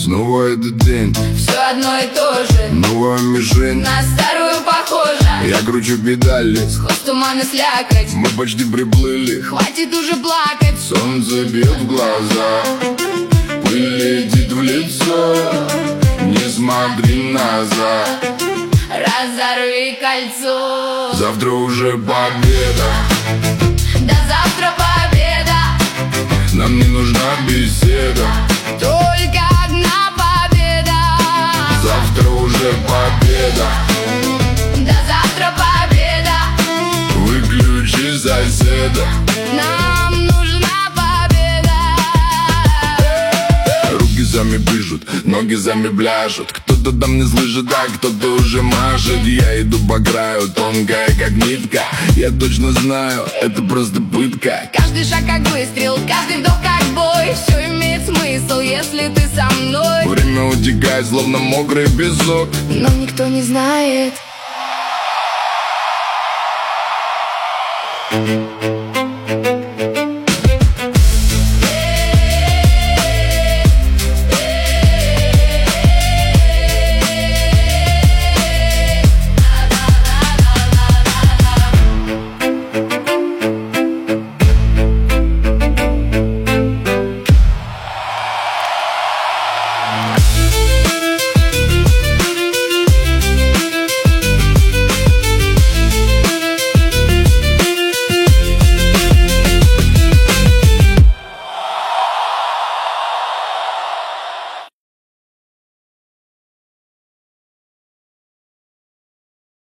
Снова этот день, все одно и то же, новая мишень, на старую похожа. я кручу педали, Сход туман и слякоть, мы почти приплыли. хватит уже плакать. Солнце бьет в глаза, пыль летит в лицо, не смотри назад. Разорви кольцо. Завтра уже победа, До завтра победа, нам не нужна беседа. только одна победа. Завтра уже победа, До завтра победа, выключи соседа. нам нужна победа. Руки сами пишут, ноги сами пляшут. Кто-то там не слышит, а кто-то уже машет. Я иду по краю, тонкая как нитка. Я точно знаю, это просто пытка. Каждый шаг как выстрел, каждый вдох как бой. Все имеет смысл, если ты со мной. Время утекает, словно мокрый песок. Но никто не знает.